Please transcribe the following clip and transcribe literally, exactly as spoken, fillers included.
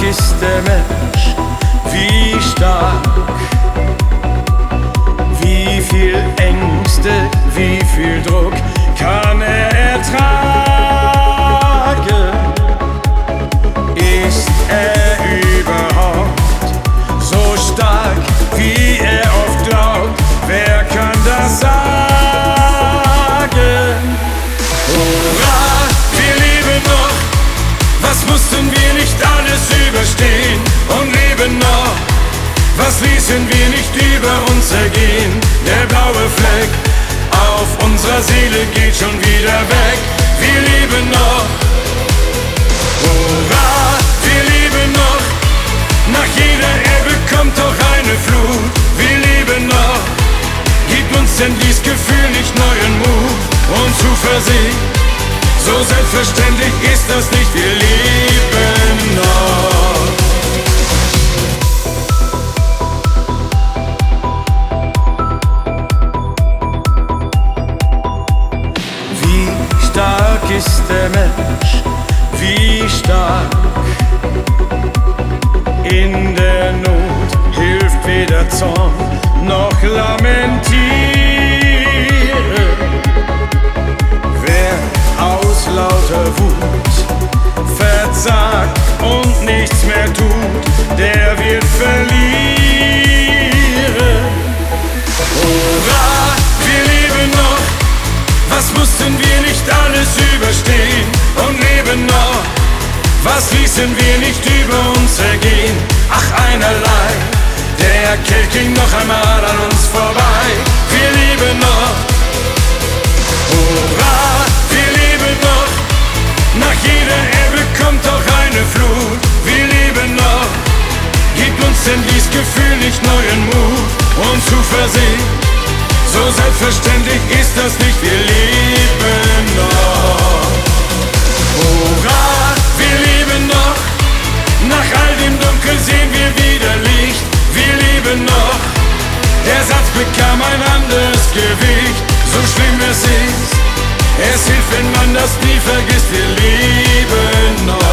ist der Mensch, wie stark, wie viel Ängste, wie viel Druck kann er ertragen? Ist er überhaupt so stark, wie er oft glaubt? Wer kann das sagen? Hurra, wir leben noch, was mussten wir nicht alles überstehen und leben noch? Was ließen wir nicht über uns ergehen? Der blaue Fleck auf unserer Seele geht schon wieder weg. Wir leben noch. Hurra, wir leben noch. Nach jeder Ebbe kommt doch eine Flut. Wir leben noch. Gibt uns denn dies Gefühl nicht neuen Mut und Zuversicht? So selbstverständlich ist das nicht. Wir leben noch. Wie stark ist der Mensch, wie stark. In der Not hilft weder Zorn noch Lamentieren. Wer aus lauter Wut versagt und nichts mehr tut, der wird verlieren. Hurra, wir leben noch. Was mussten wir nicht alles überstehen und leben noch? Was ließen wir nicht über uns ergehen? Ach, einerlei, der Krieg ging noch einmal an uns vorbei. Wir leben noch. Hurra, wir leben noch. Nach jeder Ebbe kommt doch eine Flut. Wir leben noch. Gibt uns denn dies Gefühl nicht neuen Mut und Zuversicht? So selbstverständlich ist das nicht, wir leben noch. Hurra, wir leben noch. Nach all dem Dunkel sehen wir wieder Licht. Wir leben noch. Der Satz bekam ein anderes Gewicht. So schlimm es ist, es hilft, wenn man das nie vergisst. Wir leben noch.